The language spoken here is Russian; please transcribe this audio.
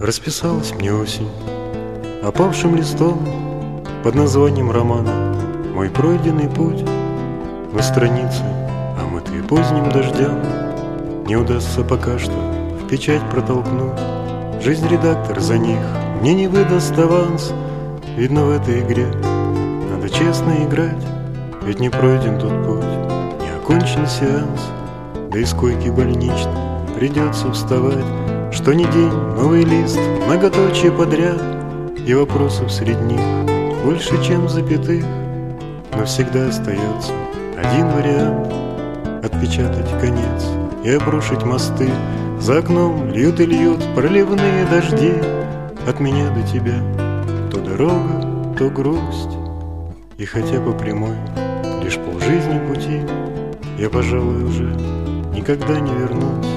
Расписалась мне осень опавшим листом под названием романа «Мой пройденный путь». Но страницы, омытые поздним дождем, не удастся пока что в печать протолкнуть. Жизнь редактор за них мне не выдаст аванс. Видно, в этой игре надо честно играть, ведь не пройден тот путь, не окончен сеанс. Да из койки больничной придется вставать. Что ни день новый лист, многоточие подряд, и вопросов среди них больше, чем запятых. Но всегда остается один вариант: отпечатать конец и обрушить мосты. За окном льют и льют проливные дожди. От меня до тебя то дорога, то грусть. И хотя по прямой лишь полжизни пути, я, пожалуй, уже никогда не вернусь.